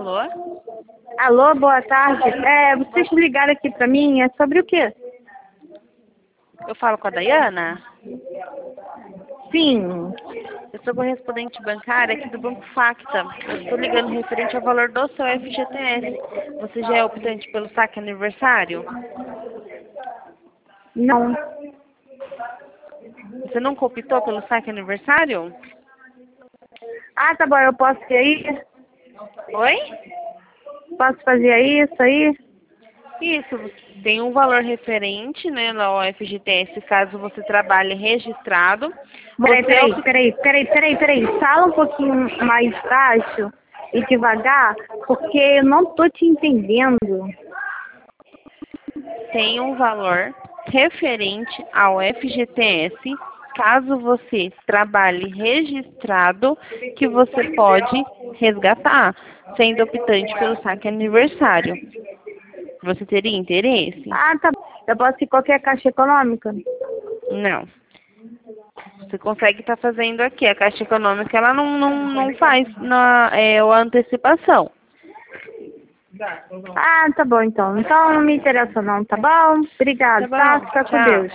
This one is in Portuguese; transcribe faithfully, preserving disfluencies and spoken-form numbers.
Alô? Alô, boa tarde. É, vocês ligaram aqui pra mim, é sobre o quê? Eu falo com a Dayana? Sim. Eu sou correspondente bancária aqui do Banco Facta. Eu estou ligando referente ao valor do seu F G T S. Você já é optante pelo saque aniversário? Não. Você nunca optou pelo saque aniversário? Ah, tá bom, eu posso ir aí? Oi? Posso fazer isso aí? Isso, tem um valor referente, né, ao F G T S, caso você trabalhe registrado. Peraí, Você peraí, op- peraí, peraí, peraí, peraí. Fala um pouquinho mais baixo e devagar, porque eu não tô te entendendo. tem um valor referente ao F G T S, caso você trabalhe registrado, que você pode resgatar, sendo optante pelo saque aniversário. Você teria interesse? Ah, tá bom. Eu posso ir em qualquer caixa econômica? Não. Você consegue estar fazendo aqui. A Caixa Econômica ela não, não, não faz na, é, a antecipação. Ah, tá bom então. Então não me interessa não, tá bom? Tá Obrigado, tá? bom? Fica com Tchau. Deus.